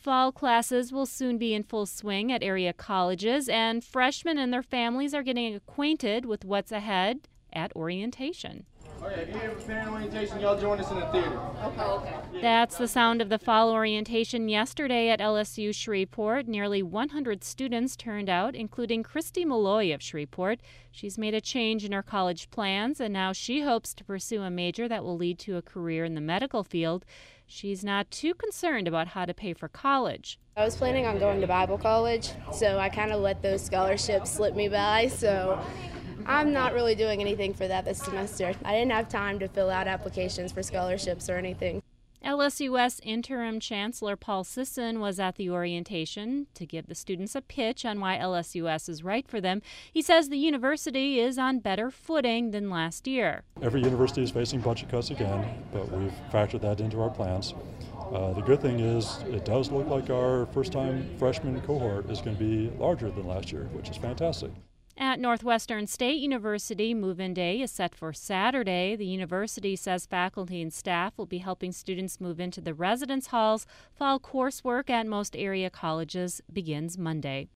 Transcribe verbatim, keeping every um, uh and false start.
Fall classes will soon be in full swing at area colleges, and freshmen and their families are getting acquainted with what's ahead at orientation. Oh yeah, if you have a parent orientation, y'all join us in the theater. Okay, okay. That's the sound of the fall orientation yesterday at L S U Shreveport. Nearly one hundred students turned out, including Christy Malloy of Shreveport. She's made a change in her college plans, and now she hopes to pursue a major that will lead to a career in the medical field. She's not too concerned about how to pay for college. I was planning on going to Bible college, so I kind of let those scholarships slip me by, so I'm not really doing anything for that this semester. I didn't have time to fill out applications for scholarships or anything. L S U S Interim Chancellor Paul Sisson was at the orientation to give the students a pitch on why L S U S is right for them. He says the university is on better footing than last year. Every university is facing budget cuts again, but we've factored that into our plans. Uh, the good thing is it does look like our first-time freshman cohort is going to be larger than last year, which is fantastic. At Northwestern State University, move-in day is set for Saturday. The university says faculty and staff will be helping students move into the residence halls. Fall coursework at most area colleges begins Monday.